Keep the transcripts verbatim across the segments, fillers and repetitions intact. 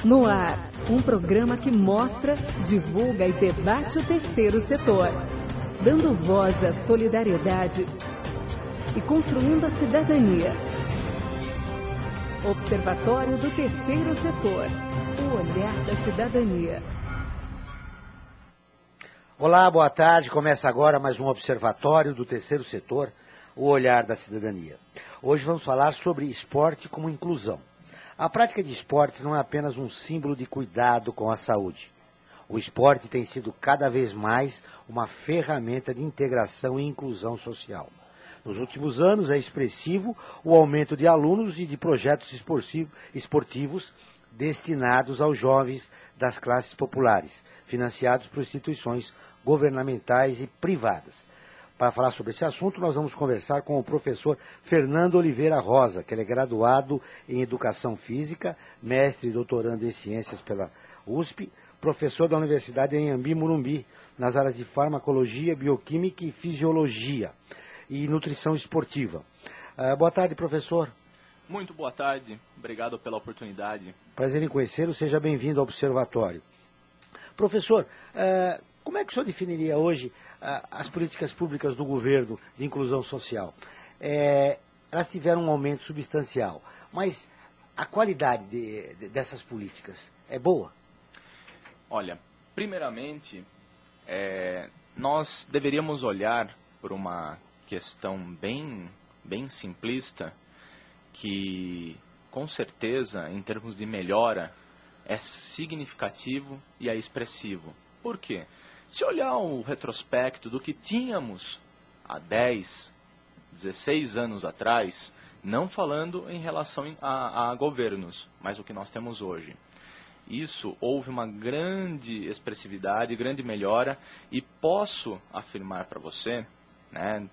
No ar, um programa que mostra, divulga e debate o terceiro setor, dando voz à solidariedade e construindo a cidadania. Observatório do Terceiro Setor, o olhar da cidadania. Olá, boa tarde. Começa agora mais um Observatório do Terceiro Setor, o olhar da cidadania. Hoje vamos falar sobre esporte como inclusão. A prática de esportes não é apenas um símbolo de cuidado com a saúde. O esporte tem sido cada vez mais uma ferramenta de integração e inclusão social. Nos últimos anos é expressivo o aumento de alunos e de projetos esportivos destinados aos jovens das classes populares, financiados por instituições governamentais e privadas. Para falar sobre esse assunto, nós vamos conversar com o professor Fernando Oliveira Rosa, que ele é graduado em Educação Física, mestre e doutorando em Ciências pela U S P, professor da Universidade Anhembi Morumbi, nas áreas de Farmacologia, Bioquímica e Fisiologia e Nutrição Esportiva. Uh, boa tarde, professor. Muito boa tarde, obrigado pela oportunidade. Prazer em conhecê-lo, seja bem-vindo ao Observatório. Professor, uh, como é que o senhor definiria hoje uh, as políticas públicas do governo de inclusão social? É, elas tiveram um aumento substancial, mas a qualidade de, de, dessas políticas é boa? Olha, primeiramente, é, nós deveríamos olhar por uma questão bem, bem simplista, que com certeza, em termos de melhora, é significativo e é expressivo. Por quê? Se olhar o retrospecto do que tínhamos há dez, dezesseis anos atrás, não falando em relação a, a governos, mas o que nós temos hoje. Isso, houve uma grande expressividade, grande melhora, e posso afirmar para você, né,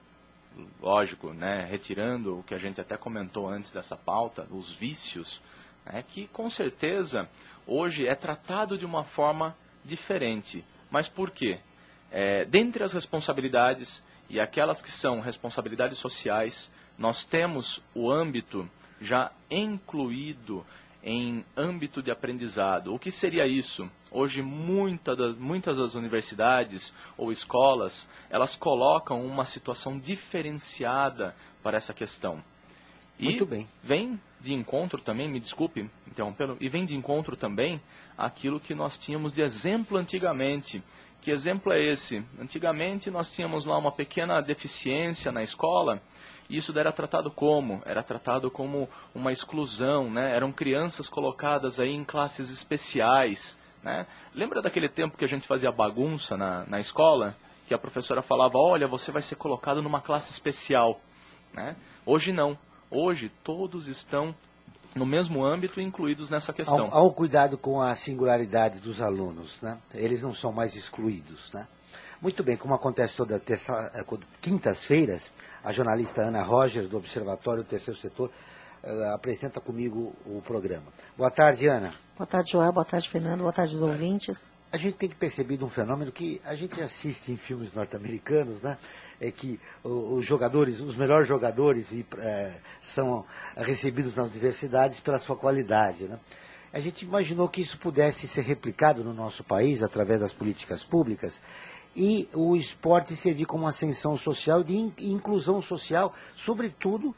lógico, né, retirando o que a gente até comentou antes dessa pauta, os vícios, né, que com certeza hoje é tratado de uma forma diferente. Mas por quê? É, dentre as responsabilidades e aquelas que são responsabilidades sociais, nós temos o âmbito já incluído em âmbito de aprendizado. O que seria isso? Hoje muita das, muitas das universidades ou escolas, elas colocam uma situação diferenciada para essa questão. E Muito bem. Vem de encontro também, me desculpe interrompê-lo, e vem de encontro também aquilo que nós tínhamos de exemplo antigamente. Que exemplo é esse? Antigamente nós tínhamos lá uma pequena deficiência na escola, e isso era tratado como? Era tratado como uma exclusão, né? Eram crianças colocadas aí em classes especiais, né? Lembra daquele tempo que a gente fazia bagunça na, na escola? Que a professora falava, olha, você vai ser colocado numa classe especial, né? Hoje não. Hoje todos estão no mesmo âmbito incluídos nessa questão. Há um cuidado com a singularidade dos alunos, né? Eles não são mais excluídos, né? Muito bem, como acontece todas as quintas-feiras, a jornalista Ana Rogers, do Observatório do Terceiro Setor, uh, apresenta comigo o programa. Boa tarde, Ana. Boa tarde, Joel. Boa tarde, Fernando. Boa tarde, os ouvintes. A gente tem que perceber um fenômeno que a gente assiste em filmes norte-americanos, né? É que os jogadores, os melhores jogadores e, é, são recebidos nas universidades pela sua qualidade, né? A gente imaginou que isso pudesse ser replicado no nosso país através das políticas públicas e o esporte servir como ascensão social e de inclusão social, sobretudo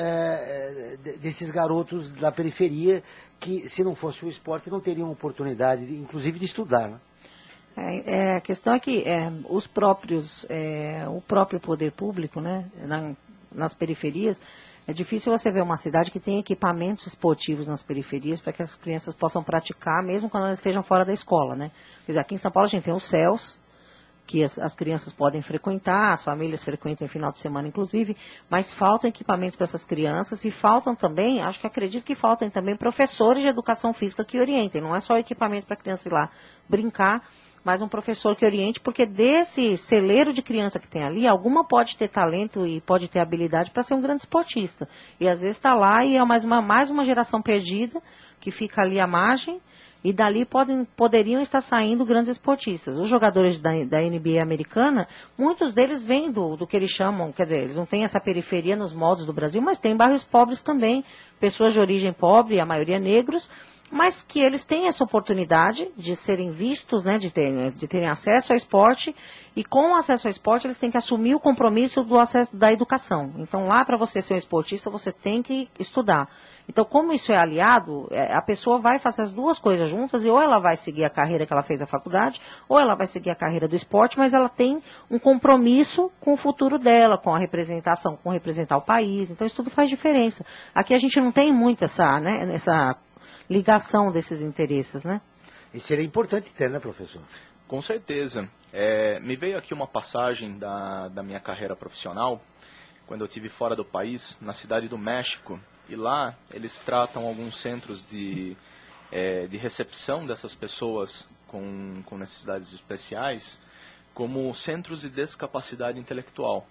é, desses garotos da periferia que, se não fosse o esporte, não teriam oportunidade, inclusive, de estudar, né? É, é, a questão é que é, os próprios, é, o próprio poder público, né, na, nas periferias, é difícil você ver uma cidade que tem equipamentos esportivos nas periferias para que as crianças possam praticar, mesmo quando elas estejam fora da escola, né? Quer dizer, aqui em São Paulo a gente tem os C E Ls, que as, as crianças podem frequentar, as famílias frequentam em final de semana, inclusive, mas faltam equipamentos para essas crianças e faltam também, acho que acredito que faltam também professores de educação física que orientem, não é só equipamento para a criança ir lá brincar, mas um professor que oriente, porque desse celeiro de criança que tem ali, alguma pode ter talento e pode ter habilidade para ser um grande esportista. E às vezes está lá e é mais uma, mais uma geração perdida, que fica ali à margem, e dali podem, poderiam estar saindo grandes esportistas. Os jogadores da, da N B A americana, muitos deles vêm do, do que eles chamam, quer dizer, eles não têm essa periferia nos modos do Brasil, mas tem bairros pobres também, pessoas de origem pobre, a maioria negros, mas que eles têm essa oportunidade de serem vistos, né, de, ter, de terem acesso ao esporte, e com o acesso ao esporte eles têm que assumir o compromisso do acesso da educação. Então lá, para você ser um esportista, você tem que estudar. Então, como isso é aliado, a pessoa vai fazer as duas coisas juntas, e ou ela vai seguir a carreira que ela fez na faculdade, ou ela vai seguir a carreira do esporte, mas ela tem um compromisso com o futuro dela, com a representação, com representar o país. Então isso tudo faz diferença. Aqui a gente não tem muito essa, né, essa ligação desses interesses, né? E seria importante ter, né, professor? Com certeza. É, me veio aqui uma passagem da, da minha carreira profissional, quando eu estive fora do país, na cidade do México, e lá eles tratam alguns centros de, é, de recepção dessas pessoas com, com necessidades especiais como centros de discapacidade intelectual.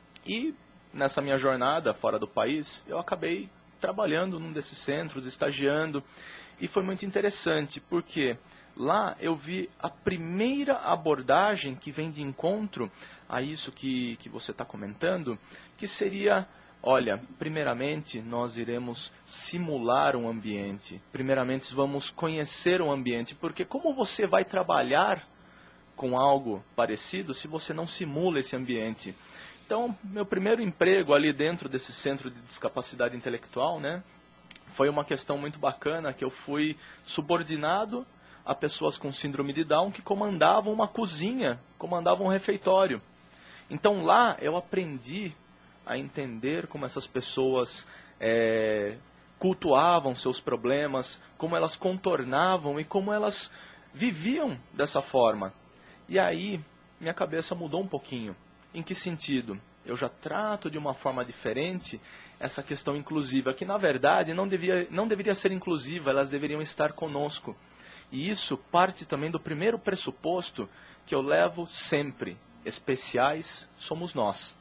E nessa minha jornada fora do país, eu acabei trabalhando num desses centros, estagiando, e foi muito interessante, porque lá eu vi a primeira abordagem que vem de encontro a isso que, que você está comentando, que seria, olha, primeiramente nós iremos simular um ambiente, primeiramente vamos conhecer um ambiente, porque como você vai trabalhar com algo parecido se você não simula esse ambiente? Então, meu primeiro emprego ali dentro desse centro de discapacidade intelectual, né, foi uma questão muito bacana, que eu fui subordinado a pessoas com síndrome de Down que comandavam uma cozinha, comandavam um refeitório. Então lá eu aprendi a entender como essas pessoas é, cultuavam seus problemas, como elas contornavam e como elas viviam dessa forma. E aí minha cabeça mudou um pouquinho. Em que sentido? Eu já trato de uma forma diferente essa questão inclusiva, que na verdade não, devia, não deveria ser inclusiva, elas deveriam estar conosco. E isso parte também do primeiro pressuposto que eu levo sempre: especiais somos nós.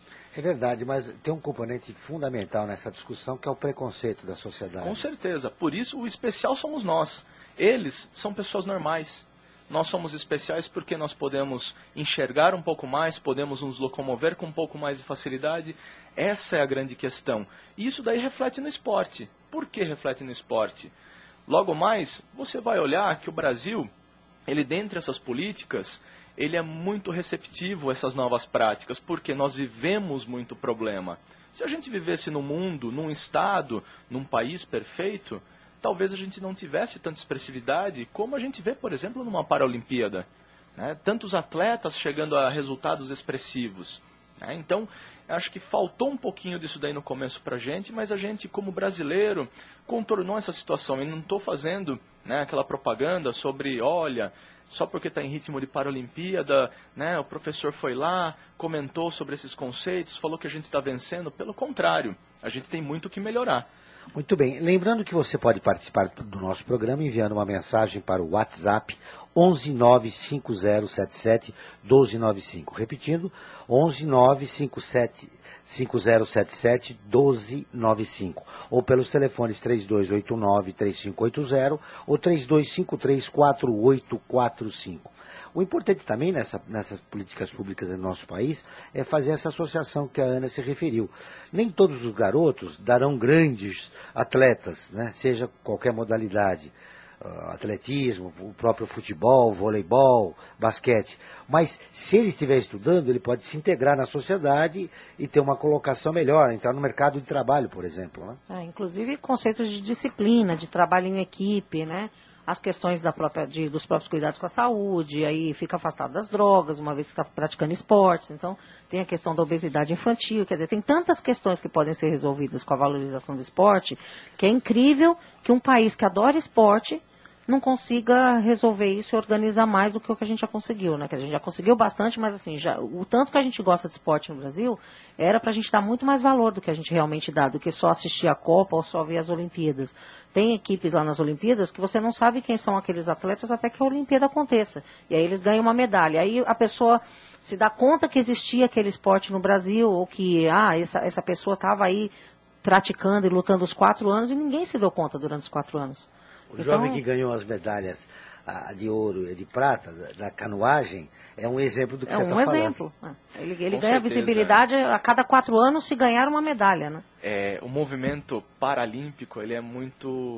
É verdade, mas tem um componente fundamental nessa discussão, que é o preconceito da sociedade. Com certeza, por isso o especial somos nós. Eles são pessoas normais. Nós somos especiais porque nós podemos enxergar um pouco mais, podemos nos locomover com um pouco mais de facilidade. Essa é a grande questão. E isso daí reflete no esporte. Por que reflete no esporte? Logo mais, você vai olhar que o Brasil, ele dentre essas políticas, ele é muito receptivo a essas novas práticas, porque nós vivemos muito problema. Se a gente vivesse no mundo, num estado, num país perfeito, talvez a gente não tivesse tanta expressividade como a gente vê, por exemplo, numa Paralimpíada, né? Tantos atletas chegando a resultados expressivos, né? Então, acho que faltou um pouquinho disso daí no começo pra gente, mas a gente, como brasileiro, contornou essa situação. E não estou fazendo, né, aquela propaganda sobre, olha, só porque está em ritmo de Paralimpíada, né, o professor foi lá, comentou sobre esses conceitos, falou que a gente está vencendo. Pelo contrário, a gente tem muito o que melhorar. Muito bem. Lembrando que você pode participar do nosso programa enviando uma mensagem para o WhatsApp onze nove cinco zero sete sete um dois nove cinco. Repetindo, onze nove cinco zero sete sete um dois nove cinco. Ou pelos telefones três dois oito nove três cinco oito zero ou três dois cinco três quatro oito quatro cinco. O importante também nessa, nessas políticas públicas do nosso país é fazer essa associação que a Ana se referiu. Nem todos os garotos darão grandes atletas, né? Seja qualquer modalidade, uh, atletismo, o próprio futebol, voleibol, basquete. Mas se ele estiver estudando, ele pode se integrar na sociedade e ter uma colocação melhor, entrar no mercado de trabalho, por exemplo, né? É, inclusive conceitos de disciplina, de trabalho em equipe, né? As questões da própria, de, dos próprios cuidados com a saúde, aí fica afastado das drogas, uma vez que está praticando esportes. Então, tem a questão da obesidade infantil, quer dizer, tem tantas questões que podem ser resolvidas com a valorização do esporte, que é incrível que um país que adora esporte não consiga resolver isso e organizar mais do que o que a gente já conseguiu, né? Que a gente já conseguiu bastante, mas assim, já, o tanto que a gente gosta de esporte no Brasil, era para a gente dar muito mais valor do que a gente realmente dá, do que só assistir a Copa ou só ver as Olimpíadas. Tem equipes lá nas Olimpíadas que você não sabe quem são aqueles atletas até que a Olimpíada aconteça. E aí eles ganham uma medalha. Aí a pessoa se dá conta que existia aquele esporte no Brasil, ou que ah, essa, essa pessoa estava aí praticando e lutando os quatro anos e ninguém se deu conta durante os quatro anos. O então, jovem que ganhou as medalhas a, de ouro e de prata da, da canoagem é um exemplo do que é você está um falando. exemplo. Ele, ele Com ganha certeza, visibilidade a cada quatro anos se ganhar uma medalha, né? É, o movimento paralímpico, ele é muito,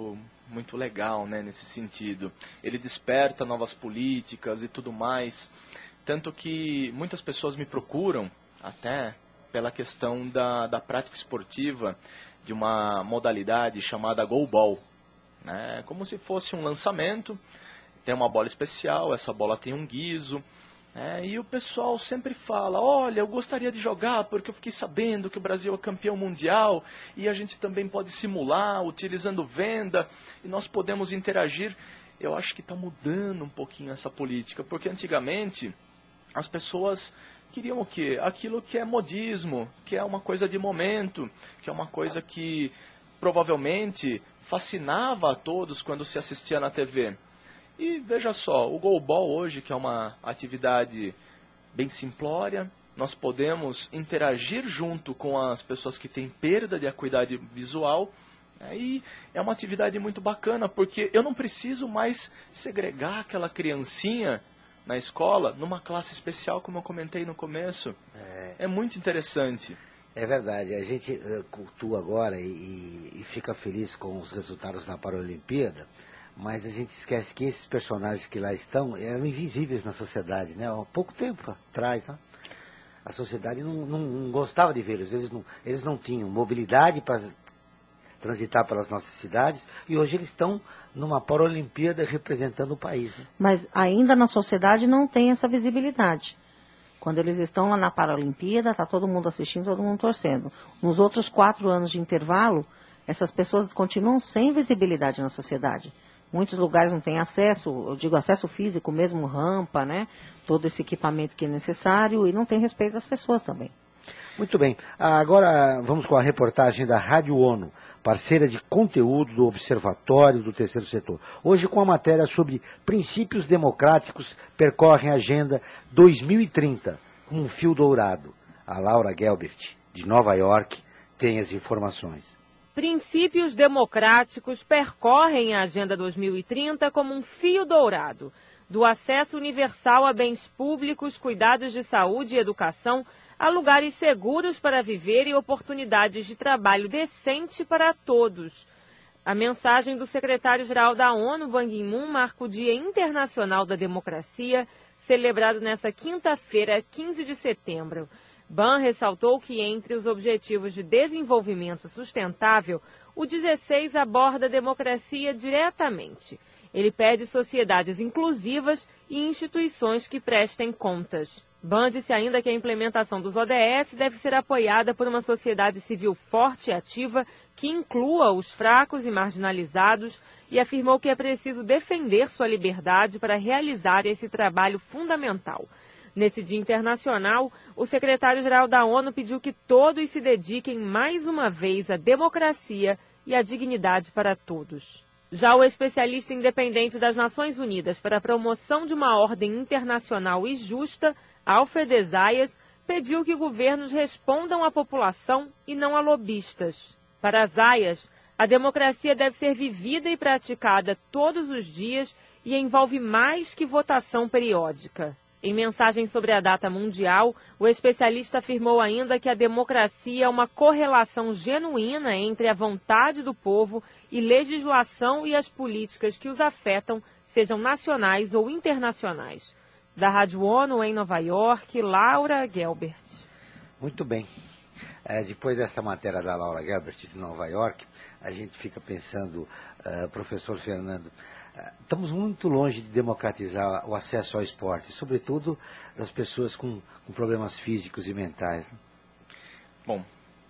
muito legal, né, nesse sentido. Ele desperta novas políticas e tudo mais. Tanto que muitas pessoas me procuram, até pela questão da, da prática esportiva de uma modalidade chamada goalball. Né? Como se fosse um lançamento, tem uma bola especial, essa bola tem um guizo. É, e o pessoal sempre fala, olha, eu gostaria de jogar porque eu fiquei sabendo que o Brasil é campeão mundial e a gente também pode simular utilizando venda e nós podemos interagir. Eu acho que está mudando um pouquinho essa política, porque antigamente as pessoas queriam o quê? Aquilo que é modismo, que é uma coisa de momento, que é uma coisa que provavelmente fascinava a todos quando se assistia na T V. E veja só, o goalball hoje, que é uma atividade bem simplória, nós podemos interagir junto com as pessoas que têm perda de acuidade visual, né, e é uma atividade muito bacana, porque eu não preciso mais segregar aquela criancinha na escola numa classe especial, como eu comentei no começo. É, é muito interessante. É verdade, a gente uh, cultua agora e, e fica feliz com os resultados na Paralimpíada, mas a gente esquece que esses personagens que lá estão eram invisíveis na sociedade, né? Há pouco tempo atrás, né? A sociedade não, não, não gostava de vê-los, eles não, eles não tinham mobilidade para transitar pelas nossas cidades, e hoje eles estão numa Paralimpíada representando o país. Né? Mas ainda na sociedade não tem essa visibilidade. Quando eles estão lá na Paralimpíada, está todo mundo assistindo, todo mundo torcendo. Nos outros quatro anos de intervalo, essas pessoas continuam sem visibilidade na sociedade. Muitos lugares não têm acesso, eu digo acesso físico mesmo, rampa, né? Todo esse equipamento que é necessário e não tem respeito das pessoas também. Muito bem. Agora vamos com a reportagem da Rádio ONU, parceira de conteúdo do Observatório do Terceiro Setor. Hoje com a matéria sobre princípios democráticos percorrem a Agenda dois mil e trinta, com um fio dourado. A Laura Gelbert, de Nova York, tem as informações. Princípios democráticos percorrem a Agenda dois mil e trinta como um fio dourado, do acesso universal a bens públicos, cuidados de saúde e educação, a lugares seguros para viver e oportunidades de trabalho decente para todos. A mensagem do secretário-geral da ONU, Ban Ki-moon, marca o Dia Internacional da Democracia, celebrado nesta quinta-feira, quinze de setembro. Ban ressaltou que entre os Objetivos de Desenvolvimento Sustentável, o dezesseis aborda a democracia diretamente. Ele pede sociedades inclusivas e instituições que prestem contas. Ban disse ainda que a implementação dos O D S deve ser apoiada por uma sociedade civil forte e ativa que inclua os fracos e marginalizados e afirmou que é preciso defender sua liberdade para realizar esse trabalho fundamental. Nesse Dia Internacional, o secretário-geral da ONU pediu que todos se dediquem mais uma vez à democracia e à dignidade para todos. Já o especialista independente das Nações Unidas para a promoção de uma ordem internacional e justa, Alfred Zayas, pediu que governos respondam à população e não a lobistas. Para Zayas, a democracia deve ser vivida e praticada todos os dias e envolve mais que votação periódica. Em mensagem sobre a data mundial, o especialista afirmou ainda que a democracia é uma correlação genuína entre a vontade do povo e legislação e as políticas que os afetam, sejam nacionais ou internacionais. Da Rádio ONU em Nova York, Laura Gelbert. Muito bem. É, depois dessa matéria da Laura Gelbert de Nova York, a gente fica pensando, uh, professor Fernando, uh, estamos muito longe de democratizar o acesso ao esporte, sobretudo das pessoas com, com problemas físicos e mentais. Né? Bom,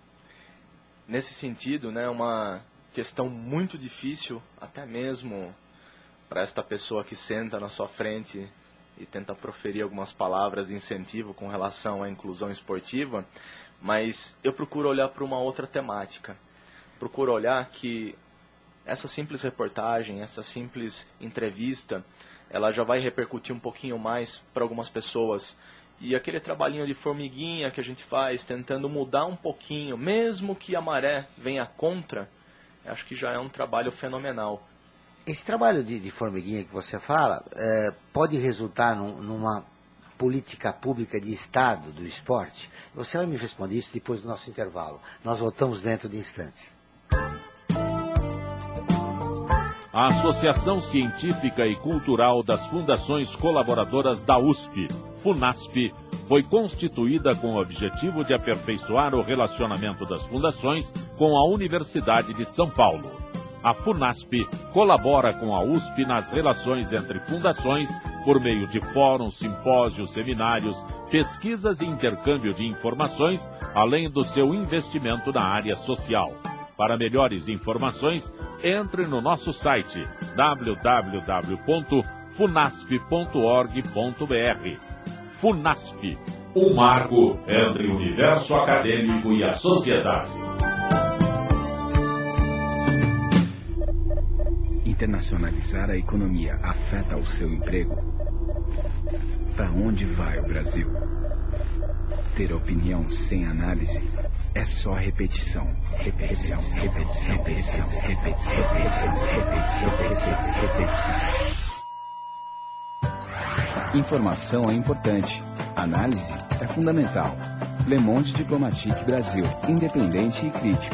nesse sentido, né, uma questão muito difícil, até mesmo para esta pessoa que senta na sua frente e tenta proferir algumas palavras de incentivo com relação à inclusão esportiva, mas eu procuro olhar para uma outra temática. Procuro olhar que essa simples reportagem, essa simples entrevista, ela já vai repercutir um pouquinho mais para algumas pessoas. E aquele trabalhinho de formiguinha que a gente faz, tentando mudar um pouquinho, mesmo que a maré venha contra, acho que já é um trabalho fenomenal. Esse trabalho de, de formiguinha que você fala, é, pode resultar num, numa política pública de Estado do esporte? Você vai me responder isso depois do nosso intervalo. Nós voltamos dentro de instantes. a Associação Científica e Cultural das Fundações Colaboradoras da U S P, FUNASP, foi constituída com o objetivo de aperfeiçoar o relacionamento das fundações com a Universidade de São Paulo. A FUNASP colabora com a U S P nas relações entre fundações por meio de fóruns, simpósios, seminários, pesquisas e intercâmbio de informações, além do seu investimento na área social. Para melhores informações, entre no nosso site w w w ponto funasp ponto org ponto b r. FUNASP, um marco entre o universo acadêmico e a sociedade. Internacionalizar a economia afeta o seu emprego? Para onde vai o Brasil? Ter opinião sem análise é só repetição, repetição, repetição, repetição, repetição, repetição, repetição, repetição, repetição. Informação é importante, análise é fundamental. Le Monde Diplomatique Brasil, independente e crítico.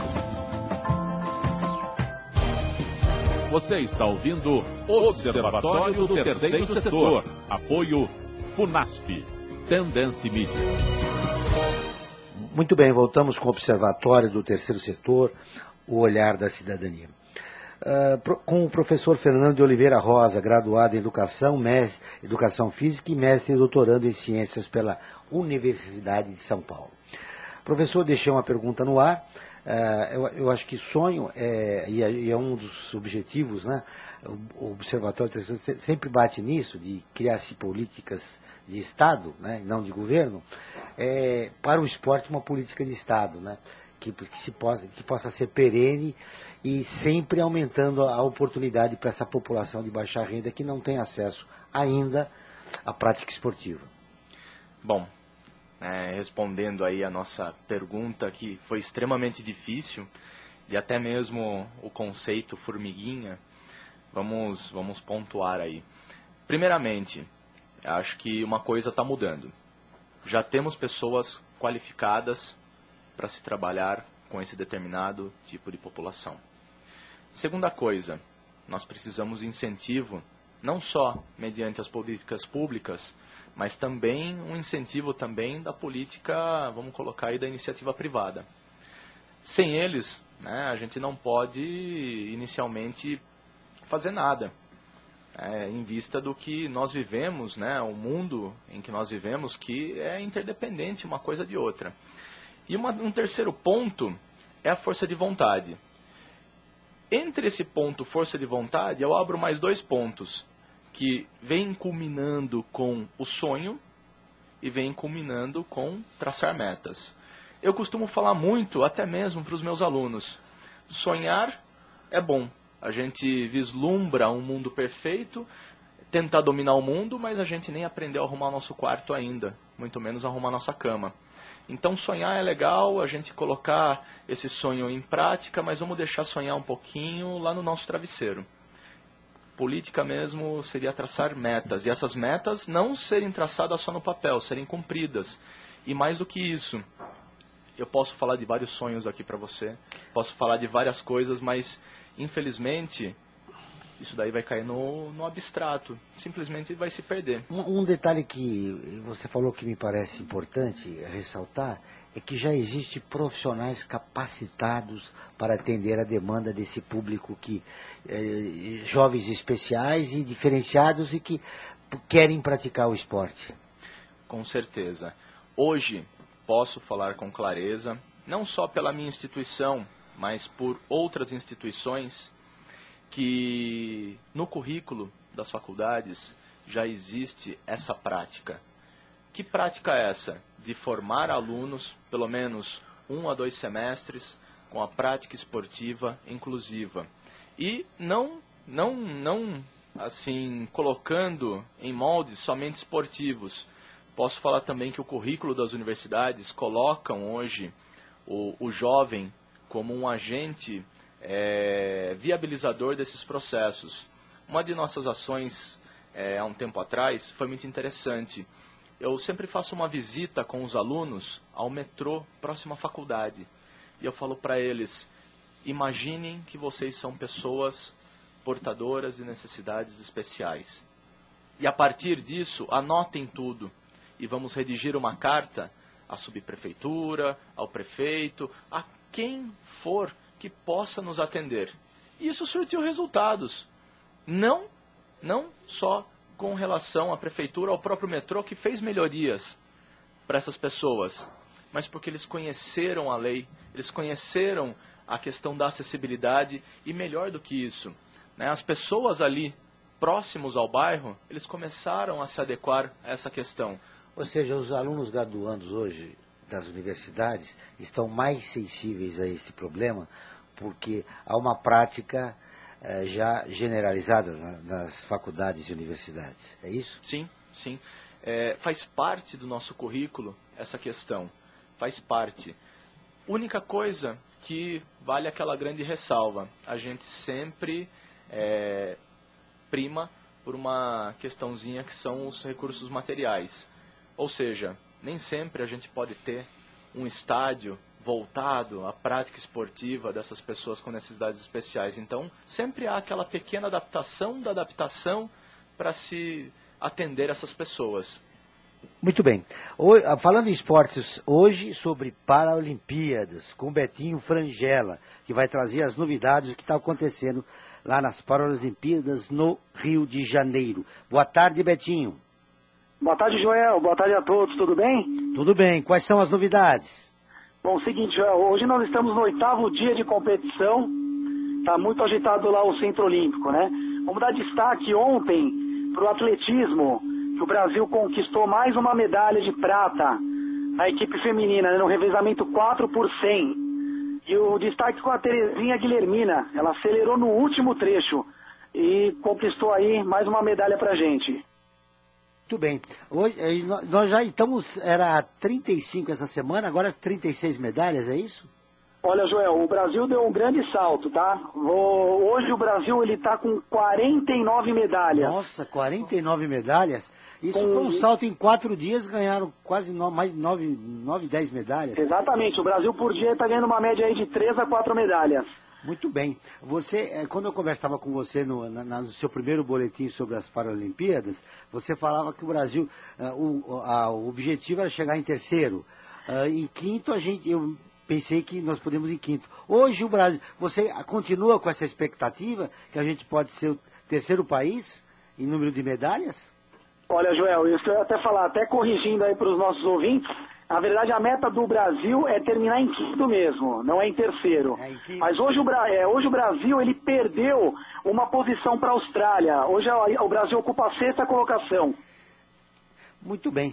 Você está ouvindo o Observatório do Terceiro Setor. Apoio FUNASP, Tendência Mídia. Muito bem, voltamos com o Observatório do Terceiro Setor, o olhar da cidadania. Uh, pro, com o professor Fernando de Oliveira Rosa, graduado em Educação, mestre, Educação Física e mestre e doutorando em Ciências pela Universidade de São Paulo. Professor, deixei uma pergunta no ar. Uh, eu, eu acho que sonho, é, e, é, e é um dos objetivos, né? O, o Observatório do Terceiro Setor sempre bate nisso, de criar-se políticas de Estado, né, não de governo, é, para o esporte uma política de Estado, né, que, que, se possa, que possa ser perene e sempre aumentando a oportunidade para essa população de baixa renda que não tem acesso ainda à prática esportiva. Bom, é, respondendo aí a nossa pergunta, que foi extremamente difícil, e até mesmo o conceito formiguinha, vamos, vamos pontuar aí. Primeiramente, acho que uma coisa está mudando. Já temos pessoas qualificadas para se trabalhar com esse determinado tipo de população. Segunda coisa, nós precisamos de incentivo, não só mediante as políticas públicas, mas também um incentivo também da política, vamos colocar aí, da iniciativa privada. Sem eles, né, a gente não pode inicialmente fazer nada. É, em vista do que nós vivemos, né, o mundo em que nós vivemos, que é interdependente uma coisa de outra. E uma, um terceiro ponto é a força de vontade. Entre esse ponto, força de vontade, eu abro mais dois pontos, que vem culminando com o sonho e vem culminando com traçar metas. Eu costumo falar muito, até mesmo para os meus alunos, sonhar é bom. A gente vislumbra um mundo perfeito, tenta dominar o mundo, mas a gente nem aprendeu a arrumar o nosso quarto ainda, muito menos arrumar a nossa cama. Então sonhar é legal, a gente colocar esse sonho em prática, mas vamos deixar sonhar um pouquinho lá no nosso travesseiro. Política mesmo seria traçar metas, e essas metas não serem traçadas só no papel, serem cumpridas. E mais do que isso, eu posso falar de vários sonhos aqui para você, posso falar de várias coisas, mas infelizmente isso daí vai cair no, no abstrato, simplesmente vai se perder. Um, um detalhe que você falou que me parece importante ressaltar é que já existem profissionais capacitados para atender a demanda desse público, que eh, jovens especiais e diferenciados e que querem praticar o esporte. Com certeza. Hoje posso falar com clareza, não só pela minha instituição, mas por outras instituições, que no currículo das faculdades já existe essa prática. Que prática é essa? De formar alunos, pelo menos um a dois semestres, com a prática esportiva inclusiva. E não, não, não assim, colocando em moldes somente esportivos. Posso falar também que o currículo das universidades colocam hoje o, o jovem como um agente é, viabilizador desses processos. Uma de nossas ações, é, há um tempo atrás, foi muito interessante. Eu sempre faço uma visita com os alunos ao metrô próximo à faculdade. E eu falo para eles, imaginem que vocês são pessoas portadoras de necessidades especiais. E a partir disso, anotem tudo e vamos redigir uma carta à subprefeitura, ao prefeito, a quem for que possa nos atender. Isso surtiu resultados. Não, não só com relação à prefeitura, ao próprio metrô, que fez melhorias para essas pessoas, mas porque eles conheceram a lei, eles conheceram a questão da acessibilidade e, melhor do que isso, né, as pessoas ali próximos ao bairro, eles começaram a se adequar a essa questão. Ou seja, os alunos graduandos hoje das universidades estão mais sensíveis a esse problema porque há uma prática eh, já generalizada na, nas faculdades e universidades. É isso? Sim, sim. É, faz parte do nosso currículo essa questão. Faz parte. Única coisa que vale aquela grande ressalva. A gente sempre é, prima por uma questãozinha que são os recursos materiais. Ou seja, nem sempre a gente pode ter um estádio voltado à prática esportiva dessas pessoas com necessidades especiais. Então, sempre há aquela pequena adaptação da adaptação para se atender essas pessoas. Muito bem. Hoje, falando em esportes, hoje sobre Paralimpíadas, com Betinho Frangella, que vai trazer as novidades do que está acontecendo lá nas Paralimpíadas no Rio de Janeiro. Boa tarde, Betinho. Boa tarde, Joel. Boa tarde a todos. Tudo bem? Tudo bem. Quais são as novidades? Bom, seguinte, Joel. Hoje nós estamos no oitavo dia de competição. Está muito agitado lá o Centro Olímpico, né? Vamos dar destaque ontem para o atletismo, que o Brasil conquistou mais uma medalha de prata na equipe feminina, né, no revezamento quatro por cem. E o destaque com a Terezinha Guilhermina. Ela acelerou no último trecho e conquistou aí mais uma medalha pra gente. Muito bem. Hoje, nós já estamos, era trinta e cinco essa semana, agora trinta e seis medalhas, é isso? Olha, Joel, o Brasil deu um grande salto, tá? Hoje o Brasil ele tá com quarenta e nove medalhas. Nossa, quarenta e nove medalhas? Isso com... foi um salto em quatro dias, ganharam quase no, mais nove, nove, dez medalhas. Exatamente, o Brasil por dia está ganhando uma média aí de três a quatro medalhas. Muito bem. Você, quando eu conversava com você no, na, no seu primeiro boletim sobre as Paralimpíadas, você falava que o Brasil, uh, o, a, o objetivo era chegar em terceiro. Uh, em quinto, a gente, eu pensei que nós podemos ir em quinto. Hoje o Brasil, você continua com essa expectativa que a gente pode ser o terceiro país em número de medalhas? Olha, Joel, isso que eu ia até falar, até corrigindo aí para os nossos ouvintes, na verdade a meta do Brasil é terminar em quinto mesmo, não é em terceiro. É em quinto. Mas hoje o, é, hoje o Brasil ele perdeu uma posição para a Austrália. Hoje o Brasil ocupa a sexta colocação. Muito bem.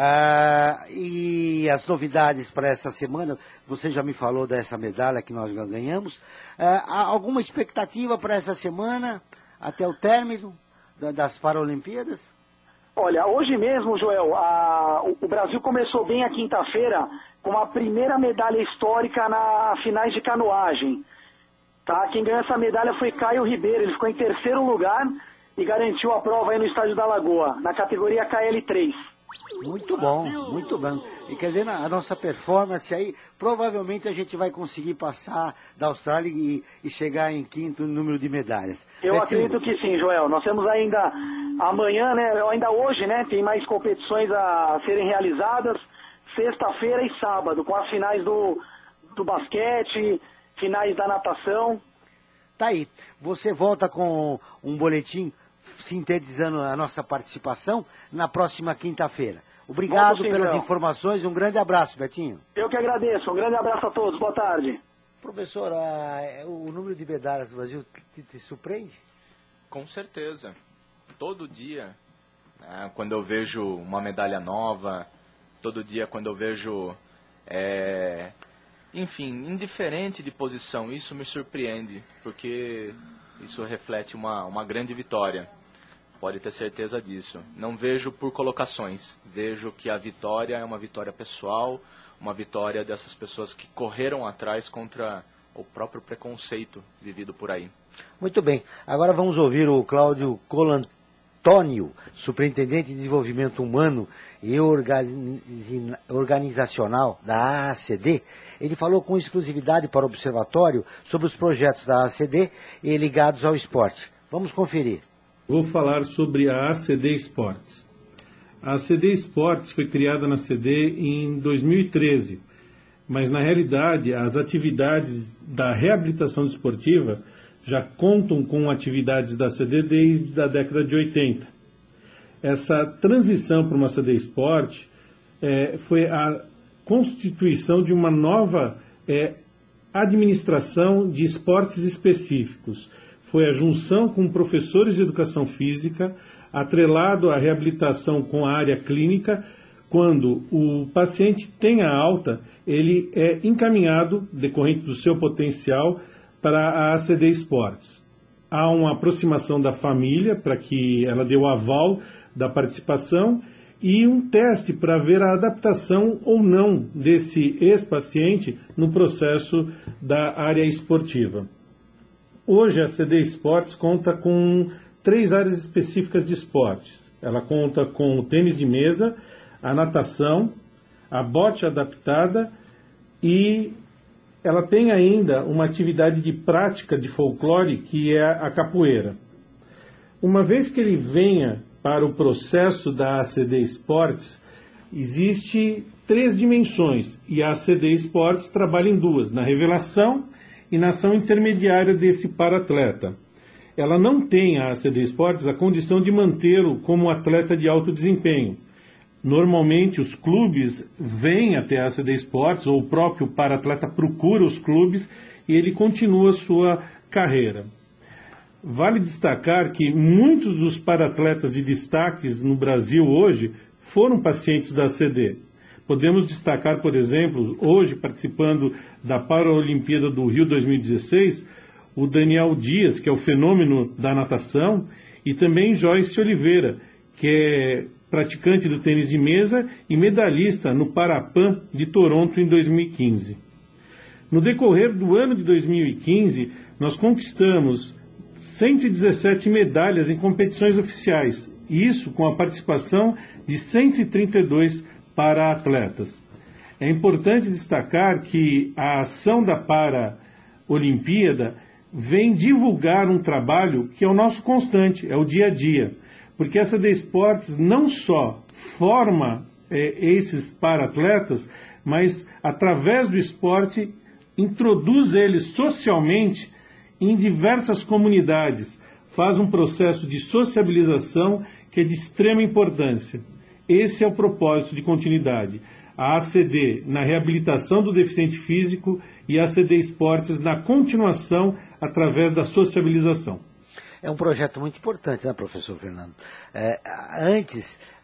Ah, e as novidades para essa semana, você já me falou dessa medalha que nós ganhamos. Ah, há alguma expectativa para essa semana, até o término das Paralimpíadas? Olha, hoje mesmo, Joel, a, o, o Brasil começou bem a quinta-feira com a primeira medalha histórica na finais de canoagem. Tá? Quem ganhou essa medalha foi Caio Ribeiro, ele ficou em terceiro lugar e garantiu a prova aí no Estádio da Lagoa, na categoria K L três. Muito bom, muito bom. E quer dizer, na, a nossa performance aí, provavelmente a gente vai conseguir passar da Austrália e, e chegar em quinto no número de medalhas. Eu Betinho... acredito que sim, Joel. Nós temos ainda amanhã, né, ainda hoje, né, tem mais competições a serem realizadas, sexta-feira e sábado, com as finais do, do basquete, finais da natação. Tá aí, você volta com um boletim sintetizando a nossa participação na próxima quinta-feira. Obrigado sim, pelas então. informações, um grande abraço, Betinho. Eu que agradeço, um grande abraço a todos, boa tarde. Professor, a, o número de medalhas do Brasil te, te surpreende? Com certeza. Todo dia, né, quando eu vejo uma medalha nova, todo dia quando eu vejo, é, enfim, indiferente de posição, isso me surpreende, porque isso reflete uma, uma grande vitória. Pode ter certeza disso. Não vejo por colocações. Vejo que a vitória é uma vitória pessoal, uma vitória dessas pessoas que correram atrás contra o próprio preconceito vivido por aí. Muito bem. Agora vamos ouvir o Cláudio Colantônio, superintendente de desenvolvimento humano e organizacional da A C D. Ele falou com exclusividade para o Observatório sobre os projetos da A C D e ligados ao esporte. Vamos conferir. Vou falar sobre a A C D Esportes. A A C D Esportes foi criada na C D em dois mil e treze, mas na realidade as atividades da reabilitação desportiva já contam com atividades da C D desde a década de oitenta. Essa transição para uma C D Esporte é, foi a constituição de uma nova é, administração de esportes específicos. Foi a junção com professores de educação física, atrelado à reabilitação com a área clínica. Quando o paciente tem a alta, ele é encaminhado, decorrente do seu potencial, para a A C D Esportes. Há uma aproximação da família, para que ela dê o aval da participação, e um teste para ver a adaptação ou não desse ex-paciente no processo da área esportiva. Hoje a C D Esportes conta com três áreas específicas de esportes. Ela conta com o tênis de mesa, a natação, a bote adaptada e ela tem ainda uma atividade de prática de folclore que é a capoeira. Uma vez que ele venha para o processo da A C D Esportes, existe três dimensões e a A C D Esportes trabalha em duas, na revelação e na ação intermediária desse para-atleta. Ela não tem, a A C D Esportes, a condição de mantê-lo como atleta de alto desempenho. Normalmente os clubes vêm até a A C D Esportes, ou o próprio para-atleta procura os clubes e ele continua sua carreira. Vale destacar que muitos dos para-atletas de destaques no Brasil hoje foram pacientes da A C D. Podemos destacar, por exemplo, hoje participando da Paralimpíada do Rio dois mil e dezesseis, o Daniel Dias, que é o fenômeno da natação, e também Joyce Oliveira, que é praticante do tênis de mesa e medalhista no Parapan de Toronto em dois mil e quinze. No decorrer do ano de dois mil e quinze, nós conquistamos cento e dezessete medalhas em competições oficiais, isso com a participação de cento e trinta e dois para-atletas. É importante destacar que a ação da Paralimpíada vem divulgar um trabalho que é o nosso constante, é o dia a dia, porque essa A C D Esportes não só forma é, esses para-atletas, mas através do esporte introduz eles socialmente em diversas comunidades, faz um processo de sociabilização que é de extrema importância. Esse é o propósito de continuidade. A A C D na reabilitação do deficiente físico e a A C D Esportes na continuação através da sociabilização. É um projeto muito importante, né, professor Fernando? É, antes,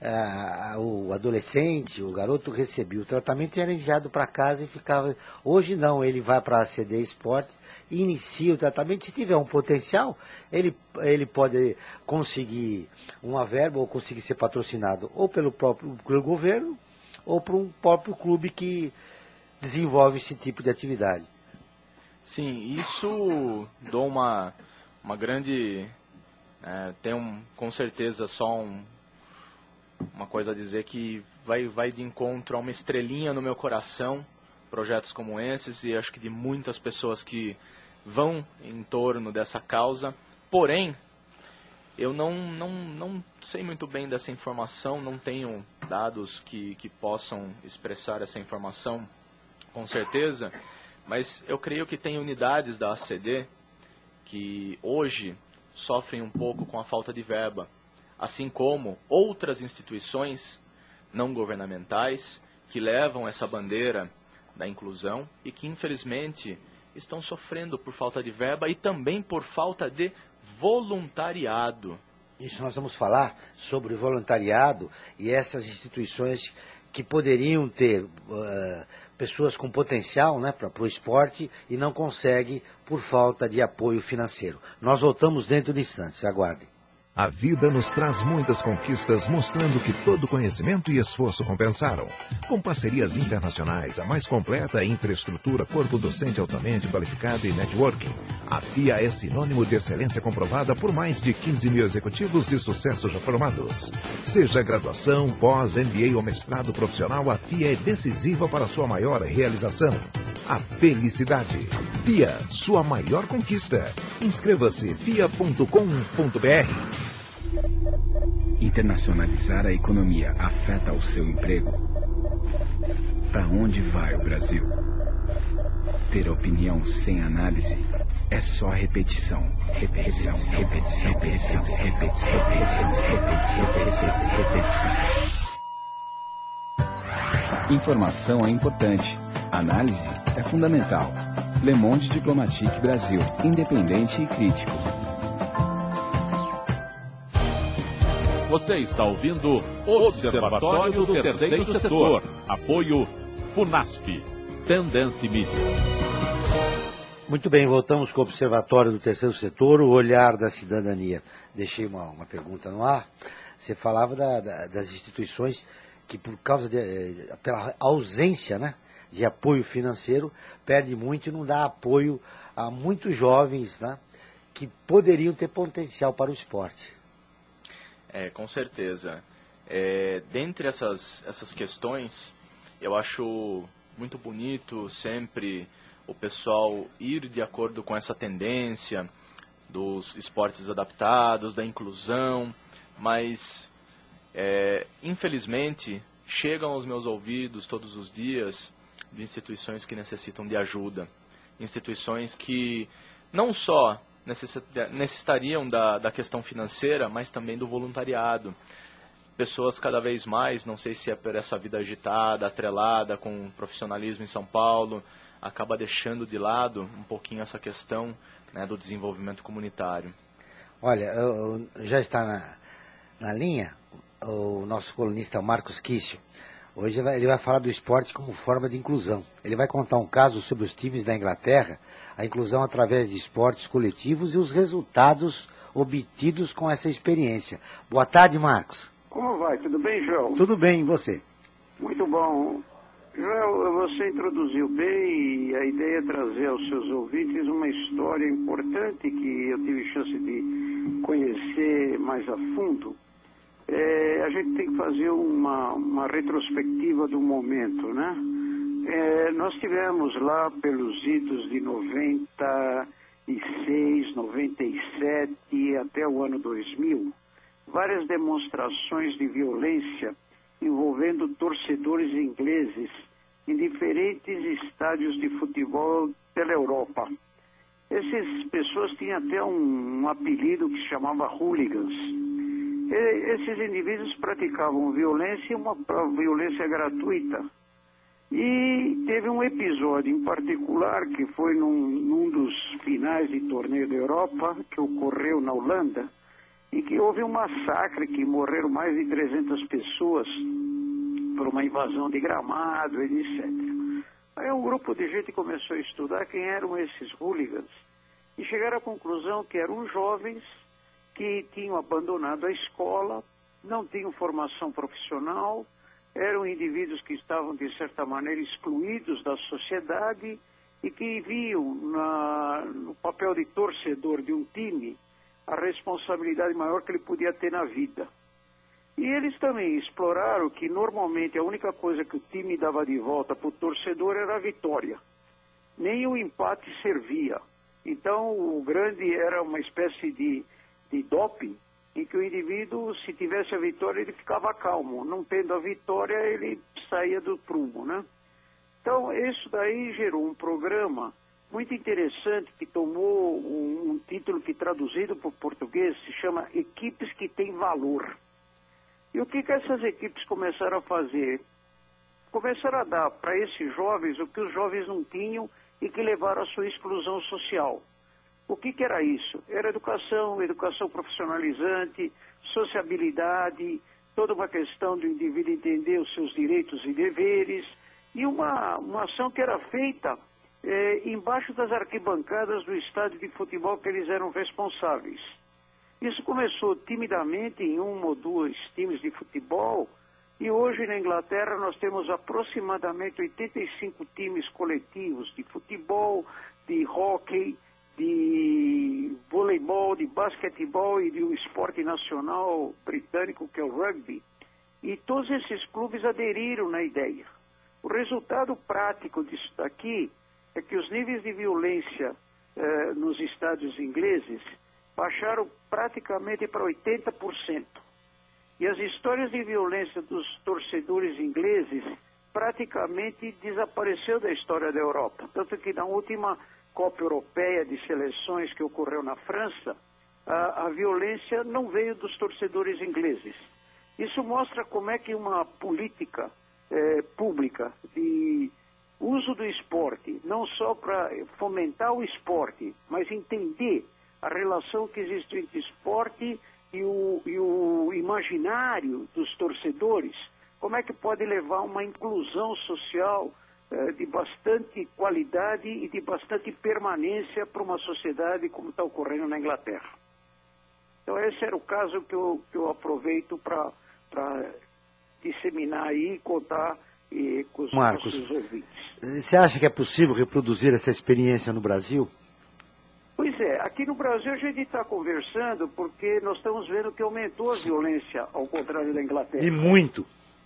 é, o adolescente, o garoto recebia o tratamento e era enviado para casa e ficava... Hoje não, ele vai para a A C D Esportes e inicia o tratamento. Se tiver um potencial, ele, ele pode conseguir uma verba ou conseguir ser patrocinado ou pelo próprio pelo governo ou por um próprio clube que desenvolve esse tipo de atividade. Sim, isso dou uma... Uma grande, é, tem um, com certeza só um, uma coisa a dizer que vai, vai de encontro a uma estrelinha no meu coração, projetos como esses, e acho que de muitas pessoas que vão em torno dessa causa. Porém, eu não, não, não sei muito bem dessa informação, não tenho dados que, que possam expressar essa informação com certeza, mas eu creio que tem unidades da A C D que hoje sofrem um pouco com a falta de verba, assim como outras instituições não governamentais que levam essa bandeira da inclusão e que infelizmente estão sofrendo por falta de verba e também por falta de voluntariado. Isso nós vamos falar sobre o voluntariado e essas instituições que poderiam ter uh, pessoas com potencial, né, para o esporte e não conseguem por falta de apoio financeiro. Nós voltamos dentro de instantes, aguardem. A vida nos traz muitas conquistas, mostrando que todo conhecimento e esforço compensaram. Com parcerias internacionais, a mais completa infraestrutura, corpo docente altamente qualificado e networking, a F I A é sinônimo de excelência comprovada por mais de quinze mil executivos de sucesso já formados. Seja graduação, pós, M B A ou mestrado profissional, a F I A é decisiva para sua maior realização. a felicidade. Fia, sua maior conquista. Inscreva-se fia ponto com ponto br. Internacionalizar a economia afeta o seu emprego? Para onde vai o Brasil? Ter opinião sem análise é só repetição, repetição, repetição, repetição, repetição, repetição, repetição, repetição. Informação é importante, análise é fundamental. Le Monde Diplomatique Brasil, independente e crítico. Você está ouvindo o Observatório do Terceiro Setor. Apoio Funasp. Tendência Mídia. Muito bem, voltamos com o Observatório do Terceiro Setor, o olhar da cidadania. Deixei uma, uma pergunta no ar. Você falava da, da, das instituições que, por causa de, pela ausência, né, de apoio financeiro, perde muito e não dá apoio a muitos jovens, né, que poderiam ter potencial para o esporte. É, com certeza. É, dentre essas, essas questões, eu acho muito bonito sempre o pessoal ir de acordo com essa tendência dos esportes adaptados, da inclusão, mas é, infelizmente chegam aos meus ouvidos todos os dias de instituições que necessitam de ajuda, instituições que não só necessitariam da, da questão financeira, mas também do voluntariado. Pessoas cada vez mais, não sei se é por essa vida agitada, atrelada com o profissionalismo em São Paulo, acaba deixando de lado um pouquinho essa questão, né, do desenvolvimento comunitário. Olha, eu, eu, já está na, na linha o nosso colunista Marcos Quício. Hoje ele vai falar do esporte como forma de inclusão. Ele vai contar um caso sobre os times da Inglaterra, a inclusão através de esportes coletivos e os resultados obtidos com essa experiência. Boa tarde, Marcos. Como vai? Tudo bem, João? Tudo bem, e você? Muito bom. João, você introduziu bem e a ideia é trazer aos seus ouvintes uma história importante que eu tive chance de conhecer mais a fundo. É, a gente tem que fazer uma, uma retrospectiva do momento, né? É, nós tivemos lá pelos idos de noventa e seis, noventa e sete até o ano dois mil, várias demonstrações de violência envolvendo torcedores ingleses em diferentes estádios de futebol pela Europa. Essas pessoas tinham até um, um apelido que se chamava hooligans. E, esses indivíduos praticavam violência, uma violência gratuita. E teve um episódio em particular que foi num, num dos finais de torneio da Europa, que ocorreu na Holanda, e que houve um massacre, que morreram mais de trezentas pessoas por uma invasão de gramado, etcétera. Aí um grupo de gente começou a estudar quem eram esses hooligans e chegaram à conclusão que eram jovens que tinham abandonado a escola, não tinham formação profissional, eram indivíduos que estavam, de certa maneira, excluídos da sociedade e que viam na, no papel de torcedor de um time a responsabilidade maior que ele podia ter na vida. E eles também exploraram que normalmente a única coisa que o time dava de volta para o torcedor era a vitória. Nem o empate servia. Então o grande era uma espécie de, de doping, em que o indivíduo, se tivesse a vitória, ele ficava calmo. Não tendo a vitória, ele saía do prumo, né? Então isso daí gerou um programa muito interessante que tomou um, um título que traduzido para o português se chama Equipes que Têm Valor. E o que, que essas equipes começaram a fazer? Começaram a dar para esses jovens o que os jovens não tinham e que levaram à sua exclusão social. O que, que era isso? Era educação, educação profissionalizante, sociabilidade, toda uma questão do indivíduo entender os seus direitos e deveres, e uma, uma ação que era feita É, embaixo das arquibancadas do estádio de futebol que eles eram responsáveis. Isso começou timidamente em um ou dois times de futebol e hoje na Inglaterra nós temos aproximadamente oitenta e cinco times coletivos de futebol, de hóquei, de voleibol, de basquetebol e de um esporte nacional britânico que é o rugby. E todos esses clubes aderiram na ideia. O resultado prático disso daqui é que os níveis de violência eh, nos estádios ingleses baixaram praticamente para oitenta por cento. E as histórias de violência dos torcedores ingleses praticamente desapareceu da história da Europa. Tanto que na última Copa Europeia de Seleções que ocorreu na França, a, a violência não veio dos torcedores ingleses. Isso mostra como é que uma política eh, pública de uso do esporte, não só para fomentar o esporte, mas entender a relação que existe entre esporte e o, e o imaginário dos torcedores, como é que pode levar uma inclusão social eh, de bastante qualidade e de bastante permanência para uma sociedade como está ocorrendo na Inglaterra. Então esse era o caso que eu, que eu aproveito para disseminar aí e contar e, com os Marcos, nossos ouvintes. Você acha que é possível reproduzir essa experiência no Brasil? Pois é, aqui no Brasil a gente está conversando porque nós estamos vendo que aumentou a violência, ao contrário da Inglaterra. E muito.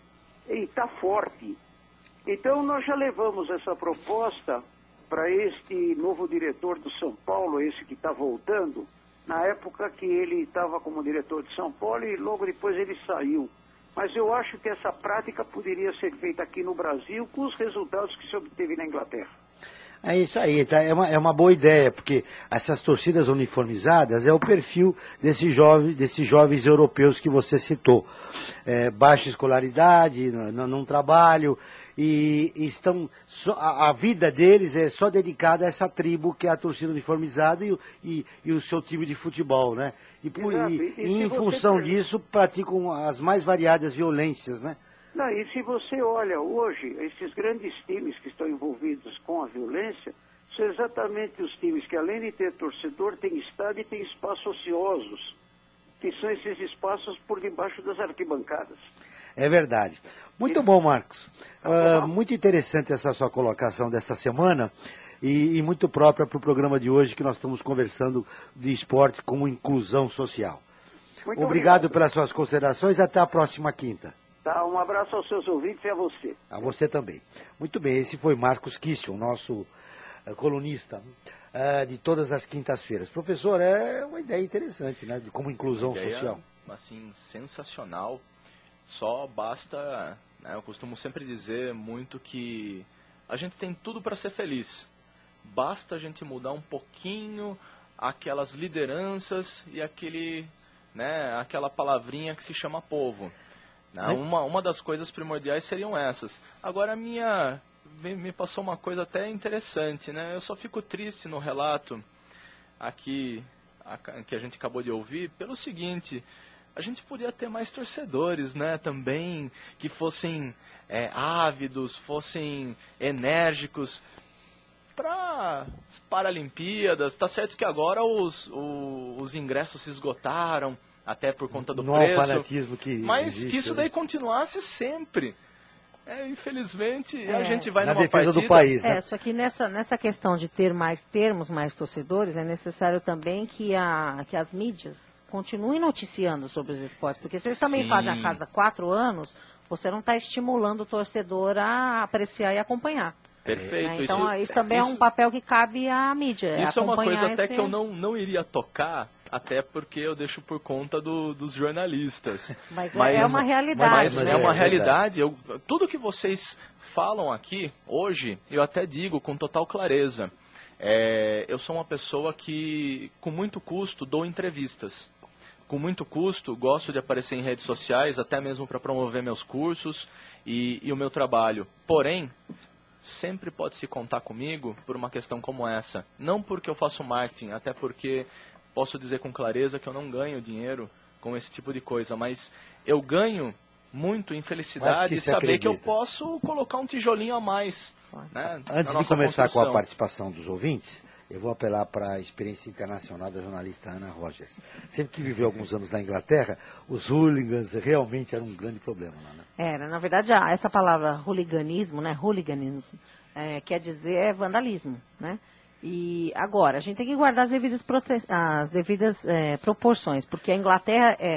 E está forte. Então nós já levamos essa proposta para este novo diretor do São Paulo, esse que está voltando, na época que ele estava como diretor de São Paulo e logo depois ele saiu. Mas eu acho que essa prática poderia ser feita aqui no Brasil com os resultados que se obteve na Inglaterra. É isso aí, tá? é, uma, é uma boa ideia, porque essas torcidas uniformizadas é o perfil desses jovens, desses jovens europeus que você citou. É, baixa escolaridade, não trabalho, e, e estão só, a, a vida deles é só dedicada a essa tribo que é a torcida uniformizada e, e, e o seu time de futebol, né? E, por, e, e, e em função disso praticam as mais variadas violências, né? Não, e se você olha hoje, esses grandes times que estão envolvidos com a violência, são exatamente os times que, além de ter torcedor, têm estádio e têm espaços ociosos, que são esses espaços por debaixo das arquibancadas. É verdade. Muito bom, Marcos. Uh, muito interessante essa sua colocação desta semana e, e muito própria para o programa de hoje, que nós estamos conversando de esporte como inclusão social. Muito obrigado, obrigado pelas suas considerações. Até a próxima quinta. Tá, um abraço aos seus ouvintes e a você. A você também. Muito bem, esse foi Marcos Kission, nosso uh, colunista uh, de todas as quintas-feiras. Professor, é uma ideia interessante, né, de como inclusão uma ideia, social. Assim, sensacional. Só basta, né, eu costumo sempre dizer muito que a gente tem tudo para ser feliz. Basta a gente mudar um pouquinho aquelas lideranças e aquele, né, aquela palavrinha que se chama povo. Não, uma, uma das coisas primordiais seriam essas. Agora a minha me passou uma coisa até interessante, né? Eu só fico triste no relato aqui a, que a gente acabou de ouvir pelo seguinte: a gente podia ter mais torcedores, né? Também que fossem é, ávidos, fossem enérgicos para as Paralimpíadas. Tá certo que agora os, os, os ingressos se esgotaram, até por conta do não preço, é fanatismo que mas existe, que isso né? daí continuasse sempre. É, infelizmente, É. a gente vai Na numa defesa partida... do país, né? É, só que nessa, nessa questão de ter mais, termos mais torcedores, é necessário também que, a, que as mídias continuem noticiando sobre os esportes, porque se eles também Sim. fazem a cada quatro anos, você não está estimulando o torcedor a apreciar e acompanhar. Perfeito. Né? Então, isso, isso também isso, é um papel que cabe à mídia. Isso é uma coisa até esse... que eu não, não iria tocar, até porque eu deixo por conta do, dos jornalistas. Mas, mas é uma realidade. Mas né? é uma é realidade. Eu, tudo que vocês falam aqui, hoje, eu até digo com total clareza. É, eu sou uma pessoa que, com muito custo, dou entrevistas. Com muito custo, gosto de aparecer em redes sociais, até mesmo para promover meus cursos e, e o meu trabalho. Porém, sempre pode se contar comigo por uma questão como essa. Não porque eu faço marketing, até porque posso dizer com clareza que eu não ganho dinheiro com esse tipo de coisa, mas eu ganho muito em felicidade de saber acredita. que eu posso colocar um tijolinho a mais. Né, Antes de começar com a participação dos ouvintes, eu vou apelar para a experiência internacional da jornalista Ana Rogers. Sempre que viveu alguns anos na Inglaterra, os hooligans realmente eram um grande problema lá, né? Era, na verdade, ah, essa palavra hooliganismo, né, hooliganismo, é, quer dizer é vandalismo, né? E agora, a gente tem que guardar as devidas, prote... as devidas é, proporções, porque a Inglaterra é,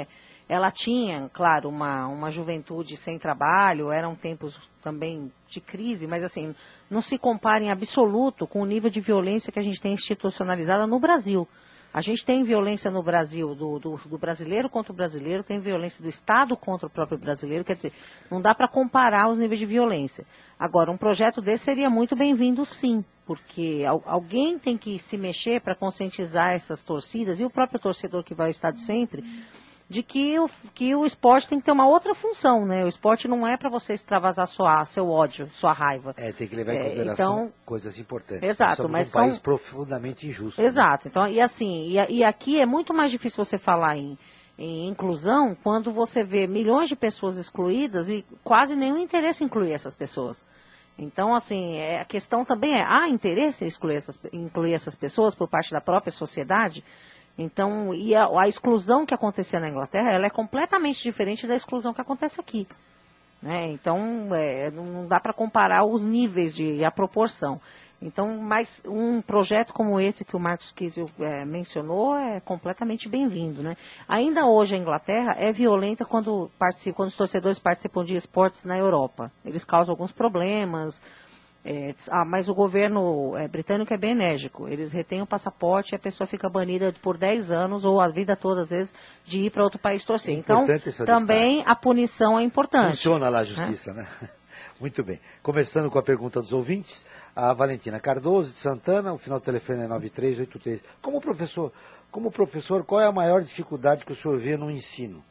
ela tinha, claro, uma, uma juventude sem trabalho, eram tempos também de crise, mas assim, não se compara em absoluto com o nível de violência que a gente tem institucionalizada no Brasil. A gente tem violência no Brasil, do, do, do brasileiro contra o brasileiro, tem violência do Estado contra o próprio brasileiro, quer dizer, não dá para comparar os níveis de violência. Agora, um projeto desse seria muito bem-vindo, sim, porque alguém tem que se mexer para conscientizar essas torcidas, e o próprio torcedor que vai ao estádio sempre, de que o, que o esporte tem que ter uma outra função, né? O esporte não é para você extravasar sua, seu ódio, sua raiva. É, tem que levar em é, consideração então, coisas importantes. Exato, Nós mas um são... país profundamente injusto. Exato, né? então, e assim, e, e aqui é muito mais difícil você falar em, em inclusão quando você vê milhões de pessoas excluídas e quase nenhum interesse em incluir essas pessoas. Então, assim, é, a questão também é, há interesse em excluir essas, incluir essas pessoas por parte da própria sociedade? Então, e a, a exclusão que acontecia na Inglaterra, ela é completamente diferente da exclusão que acontece aqui. Né? Então, é, não dá para comparar os níveis de, e a proporção. Então, mas um projeto como esse que o Marcos Kiesel é, mencionou é completamente bem-vindo. Né? Ainda hoje a Inglaterra é violenta quando, quando os torcedores participam de esportes na Europa. Eles causam alguns problemas. É, ah, mas o governo é, britânico é bem enérgico. Eles retêm o passaporte e a pessoa fica banida por dez anos ou a vida toda, às vezes, de ir para outro país torcer. É então, também destaque. A punição é importante. Funciona lá a justiça, né? né? Muito bem. Começando com a pergunta dos ouvintes, a Valentina Cardoso, de Santana, o final do telefone é nove três oito três. Como professor, como professor, qual é a maior dificuldade que o senhor vê no ensino?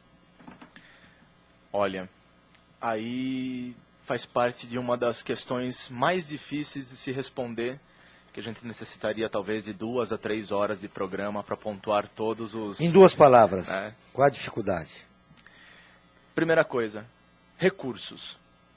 Olha, aí... faz parte de uma das questões mais difíceis de se responder, que a gente necessitaria talvez de duas a três horas de programa para pontuar todos os... Em duas palavras, né? Qual a dificuldade? Primeira coisa, recursos.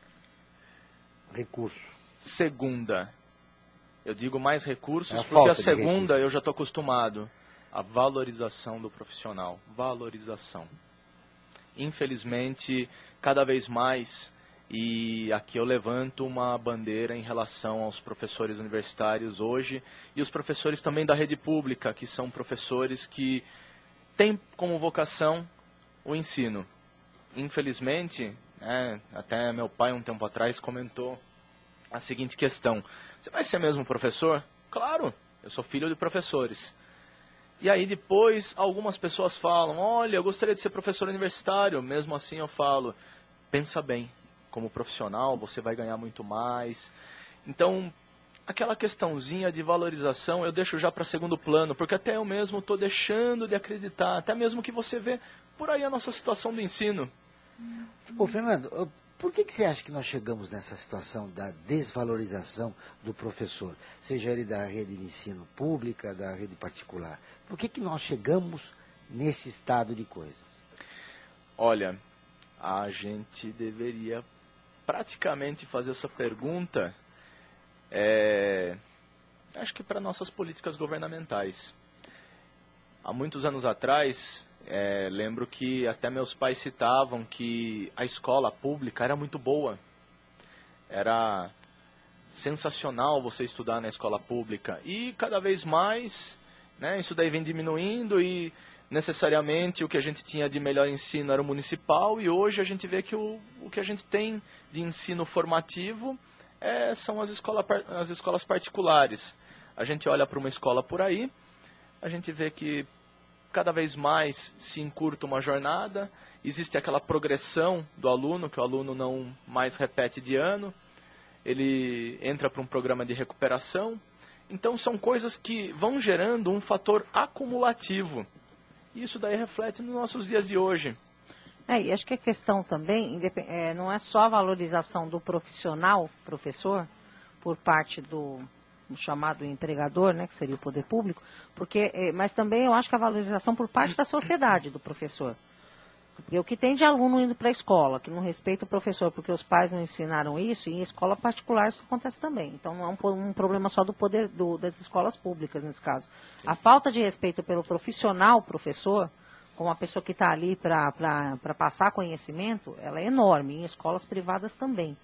Recurso. Segunda, eu digo mais recursos é a porque a de segunda eu já estou acostumado, a valorização do profissional. Valorização. Infelizmente, cada vez mais... E aqui eu levanto uma bandeira em relação aos professores universitários hoje e os professores também da rede pública, que são professores que têm como vocação o ensino. Infelizmente, né, até meu pai um tempo atrás comentou a seguinte questão: você vai ser mesmo professor? Claro, eu sou filho de professores. E aí depois algumas pessoas falam, olha, eu gostaria de ser professor universitário. Mesmo assim eu falo, pensa bem. Como profissional, você vai ganhar muito mais. Então, aquela questãozinha de valorização eu deixo já para segundo plano, porque até eu mesmo estou deixando de acreditar, até mesmo que você vê por aí a nossa situação do ensino. Ô, Fernando, por que, que você acha que nós chegamos nessa situação da desvalorização do professor, seja ele da rede de ensino pública, da rede particular? Por que, que nós chegamos nesse estado de coisas? Olha, a gente deveria praticamente fazer essa pergunta, é, acho que para nossas políticas governamentais. Há muitos anos atrás, é, lembro que até meus pais citavam que a escola pública era muito boa. Era sensacional você estudar na escola pública. E cada vez mais, né, isso daí vem diminuindo e... necessariamente o que a gente tinha de melhor ensino era o municipal e hoje a gente vê que o, o que a gente tem de ensino formativo é, são as, escola, as escolas particulares. A gente olha para uma escola por aí, a gente vê que cada vez mais se encurta uma jornada, existe aquela progressão do aluno, que o aluno não mais repete de ano, ele entra para um programa de recuperação. Então são coisas que vão gerando um fator acumulativo. Isso daí reflete nos nossos dias de hoje. É, e acho que a questão também é, não é só a valorização do profissional, professor, por parte do, do chamado empregador, né, que seria o poder público, porque, é, mas também eu acho que a valorização por parte da sociedade do professor. Porque o que tem de aluno indo para a escola, que não respeita o professor porque os pais não ensinaram isso, e em escola particular isso acontece também. Então não é um, um problema só do poder do, das escolas públicas nesse caso. Sim. A falta de respeito pelo profissional, professor, como a pessoa que está ali para passar conhecimento, ela é enorme, em escolas privadas também.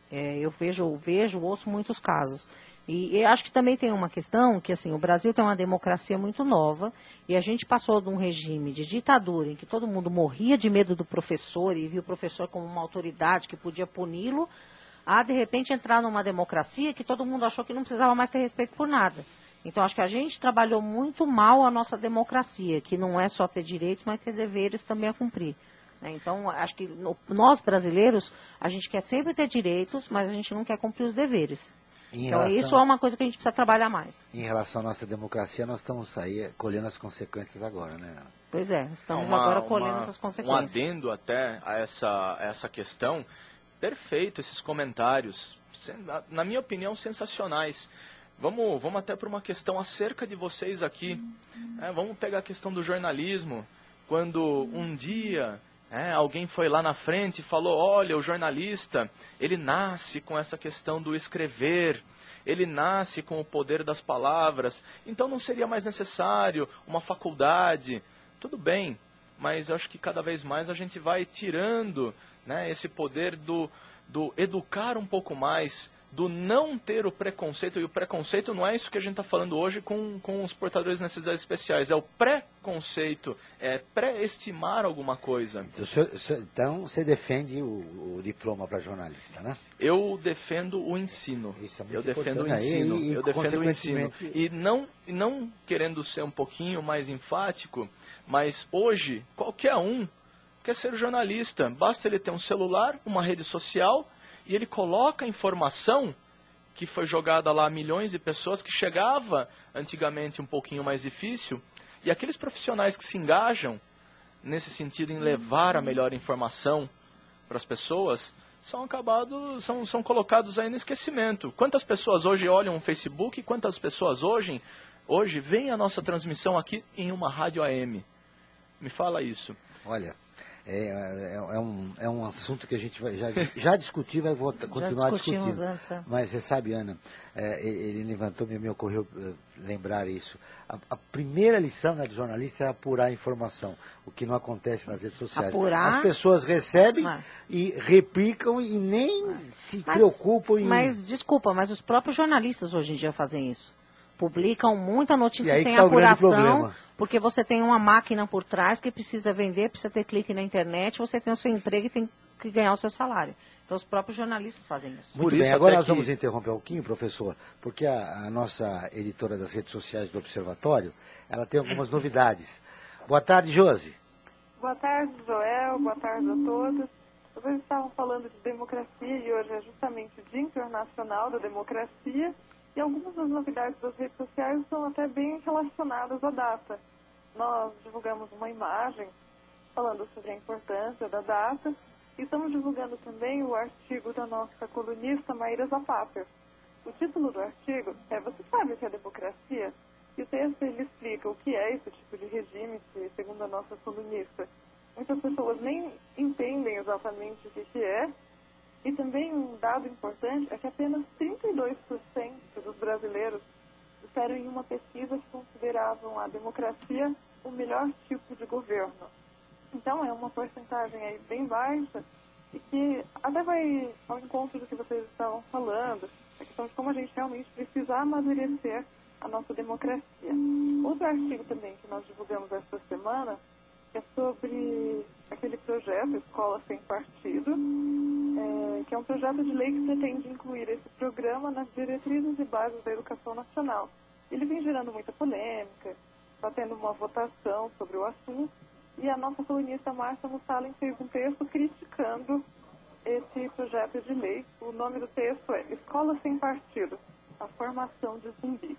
É, eu vejo, vejo, ouço muitos casos. E eu acho que também tem uma questão que, assim, o Brasil tem uma democracia muito nova e a gente passou de um regime de ditadura em que todo mundo morria de medo do professor e via o professor como uma autoridade que podia puni-lo, a, de repente, entrar numa democracia que todo mundo achou que não precisava mais ter respeito por nada. Então, acho que a gente trabalhou muito mal a nossa democracia, que não é só ter direitos, mas ter deveres também a cumprir. Então, acho que nós, brasileiros, a gente quer sempre ter direitos, mas a gente não quer cumprir os deveres. Em então, relação, isso é uma coisa que a gente precisa trabalhar mais. Em relação à nossa democracia, nós estamos aí colhendo as consequências agora, né? Pois é, estamos uma, agora colhendo uma, essas consequências. Um adendo até a essa, a essa questão, perfeito esses comentários, na minha opinião, sensacionais. Vamos, vamos até para uma questão acerca de vocês aqui. É, vamos pegar a questão do jornalismo. Quando um dia... É, alguém foi lá na frente e falou, olha, o jornalista, ele nasce com essa questão do escrever, ele nasce com o poder das palavras, então não seria mais necessário uma faculdade. Tudo bem, mas acho que cada vez mais a gente vai tirando, né, esse poder do, do educar um pouco mais, do não ter o preconceito, e o preconceito não é isso que a gente está falando hoje com, com os portadores de necessidades especiais, é o preconceito, é pré-estimar alguma coisa. Então você defende o, o diploma para jornalista, né? Eu defendo o ensino, Isso é muito eu defendo o importante. ensino, Aí, e, eu defendo o ensino, consequentemente... e não, e não querendo ser um pouquinho mais enfático, mas hoje qualquer um quer ser jornalista, basta ele ter um celular, uma rede social, e ele coloca a informação que foi jogada lá a milhões de pessoas, que chegava antigamente um pouquinho mais difícil, e aqueles profissionais que se engajam nesse sentido em levar a melhor informação para as pessoas, são acabados, são, são colocados aí no esquecimento. Quantas pessoas hoje olham o Facebook, quantas pessoas hoje, hoje veem a nossa transmissão aqui em uma rádio A M? Me fala isso. Olha... É, é, é, um, é um assunto que a gente vai, já, já discutiu, vai voltar, continuar discutindo. Antes. Mas você sabe, Ana, é, ele levantou, me, me ocorreu uh, lembrar isso. A, a primeira lição, né, do jornalista é apurar a informação, o que não acontece nas redes sociais. Apurar, as pessoas recebem mas... e replicam e nem mas, se mas, preocupam em... Mas, desculpa, mas os próprios jornalistas hoje em dia fazem isso. Publicam muita notícia sem tá apuração, porque você tem uma máquina por trás que precisa vender, precisa ter clique na internet, você tem o seu emprego e tem que ganhar o seu salário. Então os próprios jornalistas fazem isso. Muito por bem, isso, agora nós que... vamos interromper um pouquinho, professor, porque a, a nossa editora das redes sociais do Observatório, ela tem algumas novidades. Boa tarde, Josi. Boa tarde, Joel, boa tarde a todos. Vocês estavam falando de democracia e hoje é justamente o Dia Internacional da Democracia. E algumas das novidades das redes sociais são até bem relacionadas à data. Nós divulgamos uma imagem falando sobre a importância da data e estamos divulgando também o artigo da nossa colunista Maíra Zapata. O título do artigo é Você sabe o que é democracia? E o texto ele explica o que é esse tipo de regime que, segundo a nossa colunista, muitas pessoas nem entendem exatamente o que, que é. E também um dado importante é que apenas trinta e dois por cento dos brasileiros disseram em uma pesquisa que consideravam a democracia o melhor tipo de governo. Então é uma porcentagem aí bem baixa e que até vai ao encontro do que vocês estavam falando, a questão de como a gente realmente precisa amadurecer a nossa democracia. Outro artigo também que nós divulgamos esta semana é sobre aquele projeto Escola Sem Partido, é, que é um projeto de lei que pretende incluir esse programa nas diretrizes e bases da educação nacional. Ele vem gerando muita polêmica, está tendo uma votação sobre o assunto, e a nossa colunista Márcia Mussalem fez um texto criticando esse projeto de lei. O nome do texto é Escola Sem Partido, a formação de zumbi.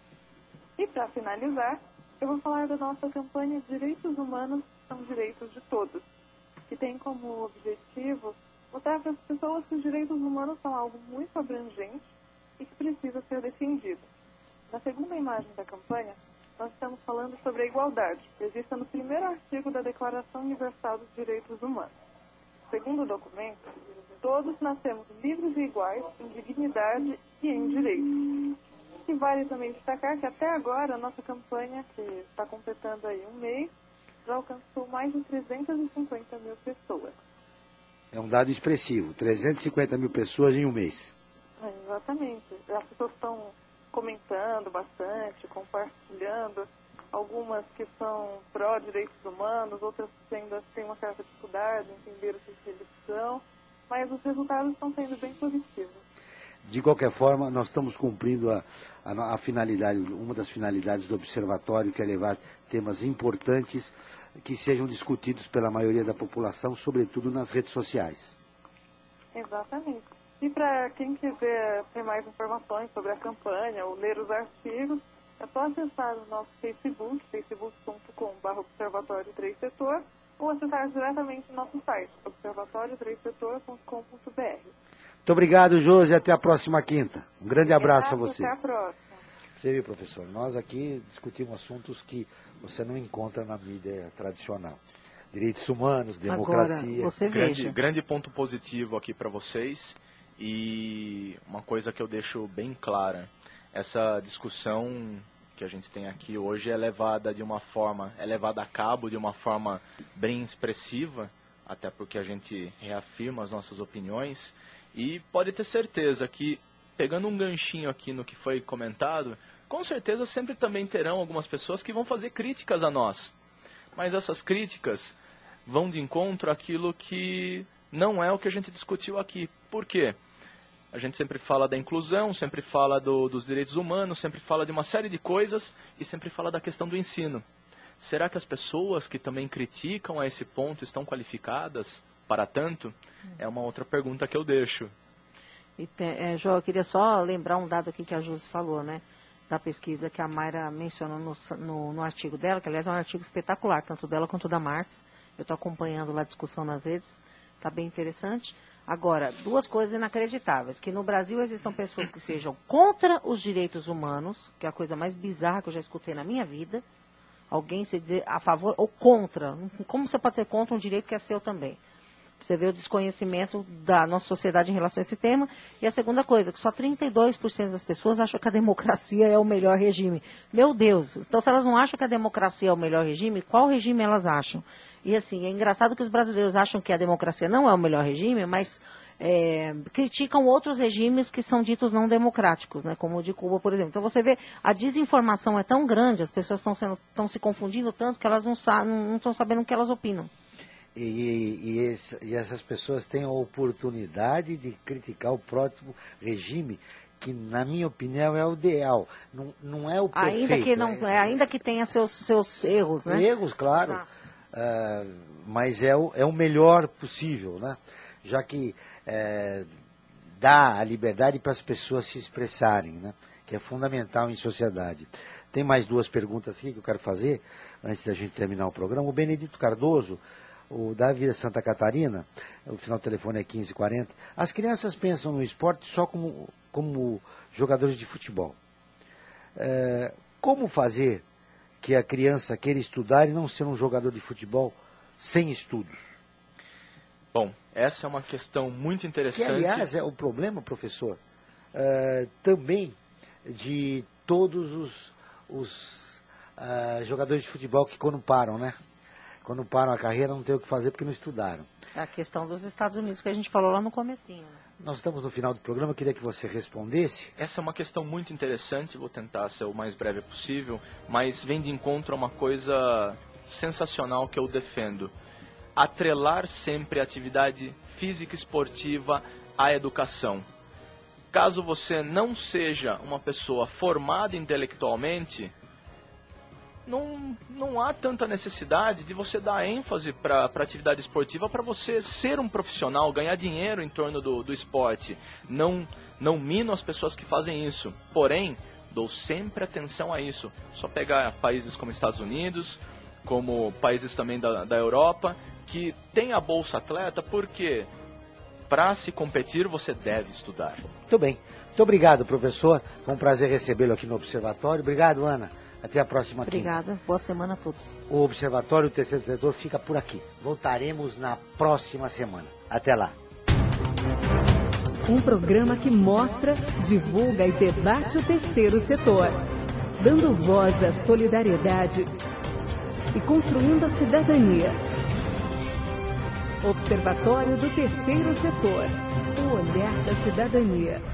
E para finalizar, eu vou falar da nossa campanha Direitos Humanos são Direitos de Todos, que tem como objetivo mostrar para as pessoas que os direitos humanos são algo muito abrangente e que precisa ser defendido. Na segunda imagem da campanha, nós estamos falando sobre a igualdade, prevista no primeiro artigo da Declaração Universal dos Direitos Humanos. Segundo o documento, todos nascemos livres e iguais em dignidade e em direitos. E vale também destacar que até agora a nossa campanha, que está completando aí um mês, já alcançou mais de trezentas e cinquenta mil pessoas. É um dado expressivo, trezentas e cinquenta mil pessoas em um mês. É, exatamente. As pessoas estão comentando bastante, compartilhando, algumas que são pró-direitos humanos, outras que ainda têm uma certa dificuldade em entender o que eles são, mas os resultados estão sendo bem positivos. De qualquer forma, nós estamos cumprindo a, a, a finalidade, uma das finalidades do observatório, que é levar temas importantes que sejam discutidos pela maioria da população, sobretudo nas redes sociais. Exatamente. E para quem quiser ter mais informações sobre a campanha ou ler os artigos, é só acessar o nosso Facebook, facebook ponto com barra observatório três setor, ou acessar diretamente o nosso site, observatório três setor ponto com ponto b r. Muito obrigado, Josi, até a próxima quinta. Um grande abraço a você. Até a próxima. Você viu, professor, nós aqui discutimos assuntos que você não encontra na mídia tradicional. Direitos humanos, democracia. Agora, você grande, veja. grande ponto positivo aqui para vocês. E uma coisa que eu deixo bem clara, essa discussão que a gente tem aqui hoje é levada de uma forma, é levada a cabo de uma forma bem expressiva, até porque a gente reafirma as nossas opiniões, e pode ter certeza que, pegando um ganchinho aqui no que foi comentado, com certeza sempre também terão algumas pessoas que vão fazer críticas a nós, mas essas críticas vão de encontro àquilo que não é o que a gente discutiu aqui. Por quê? A gente sempre fala da inclusão, sempre fala do, dos direitos humanos, sempre fala de uma série de coisas e sempre fala da questão do ensino. Será que as pessoas que também criticam a esse ponto estão qualificadas para tanto? É uma outra pergunta que eu deixo. E tem, é, João, eu queria só lembrar um dado aqui que a Júlia falou, né? Da pesquisa que a Mayra mencionou no, no, no artigo dela, que aliás é um artigo espetacular, tanto dela quanto da Márcia. Eu estou acompanhando lá a discussão nas redes, está bem interessante. Agora, duas coisas inacreditáveis, que no Brasil existam pessoas que sejam contra os direitos humanos, que é a coisa mais bizarra que eu já escutei na minha vida, alguém se dizer a favor ou contra. Como você pode ser contra um direito que é seu também? Você vê o desconhecimento da nossa sociedade em relação a esse tema. E a segunda coisa, que só trinta e dois por cento das pessoas acham que a democracia é o melhor regime. Meu Deus, então se elas não acham que a democracia é o melhor regime, qual regime elas acham? E assim, é engraçado que os brasileiros acham que a democracia não é o melhor regime, mas é, criticam outros regimes que são ditos não democráticos, né, como o de Cuba, por exemplo. Então você vê, a desinformação é tão grande, as pessoas estão sendo, estão se confundindo tanto que elas não estão não, não sabendo o que elas opinam. E, e, esse, e essas pessoas têm a oportunidade de criticar o próximo regime, que na minha opinião é o ideal, não, não é o perfeito. Ainda que, não, é, ainda que tenha seus, seus erros, né? Erros, claro, ah. uh, mas é o, é o melhor possível, né? Já que é, dá a liberdade para as pessoas se expressarem, né? Que é fundamental em sociedade. Tem mais duas perguntas aqui que eu quero fazer, antes da gente terminar o programa. O Benedito Cardoso, o da Vila Santa Catarina, o final do telefone é quinze quarenta, as crianças pensam no esporte só como, como jogadores de futebol. É, como fazer que a criança queira estudar e não ser um jogador de futebol sem estudos? Bom, essa é uma questão muito interessante. Que, aliás, é o problema, professor, é, também de todos os, os uh, jogadores de futebol que quando param, né? Quando param a carreira não tem o que fazer porque não estudaram. É a questão dos Estados Unidos que a gente falou lá no comecinho. Nós estamos no final do programa, eu queria que você respondesse. Essa é uma questão muito interessante, vou tentar ser o mais breve possível, mas vem de encontro a uma coisa sensacional que eu defendo. Atrelar sempre a atividade física esportiva à educação. Caso você não seja uma pessoa formada intelectualmente, Não, não há tanta necessidade de você dar ênfase para a atividade esportiva para você ser um profissional, ganhar dinheiro em torno do, do esporte. Não, não mino as pessoas que fazem isso, porém, dou sempre atenção a isso. Só pegar países como Estados Unidos, como países também da, da Europa, que tem a Bolsa Atleta, porque para se competir você deve estudar. Muito bem. Muito obrigado, professor. Foi um prazer recebê-lo aqui no Observatório. Obrigado, Ana. Até a próxima quinta. Obrigada. Boa semana a todos. O Observatório do Terceiro Setor fica por aqui. Voltaremos na próxima semana. Até lá. Um programa que mostra, divulga e debate o terceiro setor, dando voz à solidariedade e construindo a cidadania. Observatório do Terceiro Setor. O olhar da cidadania.